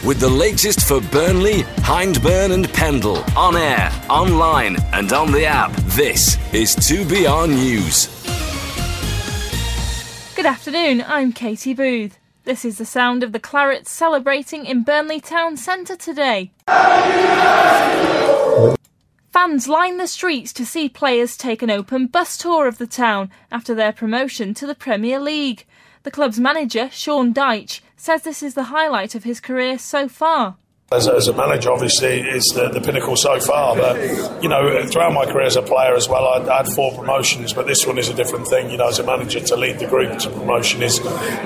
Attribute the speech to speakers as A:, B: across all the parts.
A: with the latest for Burnley, Hyndburn and Pendle. On air, online and on the app. This is 2BR News.
B: Good afternoon, I'm Katie Booth. This is the sound of the Clarets celebrating in Burnley Town Centre today. Fans line the streets to see players take an open bus tour of the town after their promotion to the Premier League. The club's manager, Sean Dyche, says this is the highlight of his career so far.
C: As a manager, obviously, it's the pinnacle so far. But, throughout my career as a player as well, I had 4 promotions, but this one is a different thing. As a manager, to lead the group to promotion is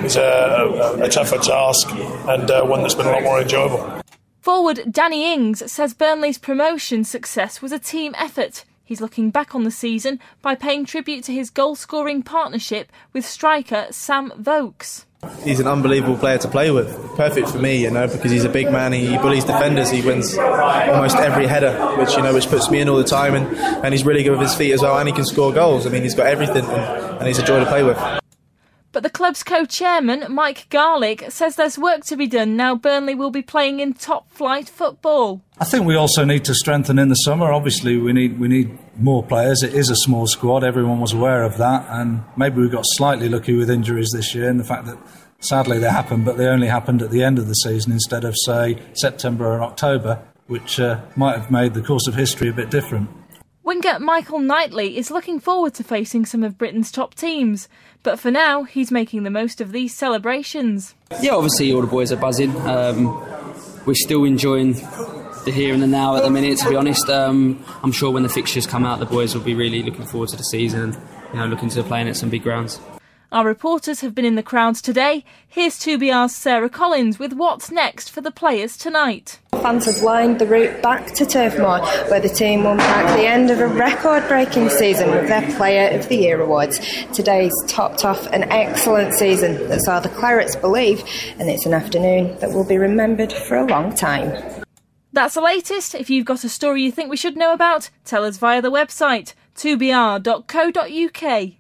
C: a tougher task and one that's been a lot more enjoyable.
B: Forward Danny Ings says Burnley's promotion success was a team effort. He's looking back on the season by paying tribute to his goal-scoring partnership with striker Sam Vokes.
D: He's an unbelievable player to play with. Perfect for me, because he's a big man. He bullies defenders. He wins almost every header, which puts me in all the time. And he's really good with his feet as well, and he can score goals. He's got everything, and he's a joy to play with.
B: But the club's co-chairman, Mike Garlick, says there's work to be done now Burnley will be playing in top-flight football.
E: I think we also need to strengthen in the summer. Obviously, we need more players. It is a small squad. Everyone was aware of that. And maybe we got slightly lucky with injuries this year and the fact that, sadly, they happened, but they only happened at the end of the season instead of, say, September or October, which might have made the course of history a bit different.
B: Winger Michael Knightley is looking forward to facing some of Britain's top teams. But for now, he's making the most of these celebrations.
F: Yeah, obviously all the boys are buzzing. We're still enjoying the here and the now at the minute, to be honest. I'm sure when the fixtures come out, the boys will be really looking forward to the season and looking to playing at some big grounds.
B: Our reporters have been in the crowds today. Here's 2BR's Sarah Collins with what's next for the players tonight.
G: Fans have lined the route back to Turf Moor, where the team will mark the end of a record-breaking season with their Player of the Year awards. Today's topped off an excellent season that saw the Clarets believe, and it's an afternoon that will be remembered for a long time.
B: That's the latest. If you've got a story you think we should know about, tell us via the website 2br.co.uk.